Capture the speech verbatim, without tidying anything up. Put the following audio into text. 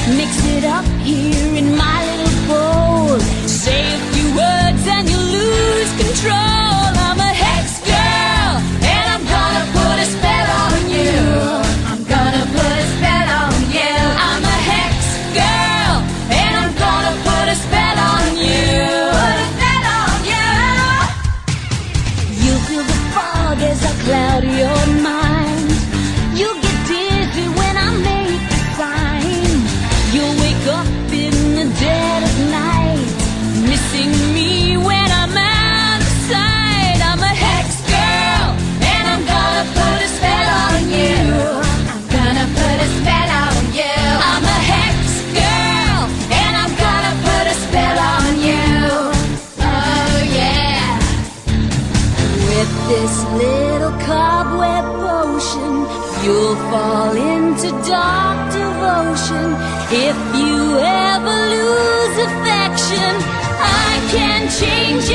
Mix it up here in my little bowl. Say a few words and you lose control. I'm a hex girl, and I'm gonna put a spell on you. I'm gonna put a spell on you. I'm a hex girl, and I'm gonna put a spell on you. Put a spell on you. You feel the fog as I cloud your mind. You get dizzy when I make the sign. You'll wake up in the dead of night, missing me when I'm out of sight. I'm a hex girl, and I'm gonna put a spell on you. I'm gonna put a spell on you. I'm a hex girl, and I'm gonna put a spell on you. Oh yeah. With this little cobweb potion, you'll fall into dark devotion. If you ever lose affection, I can change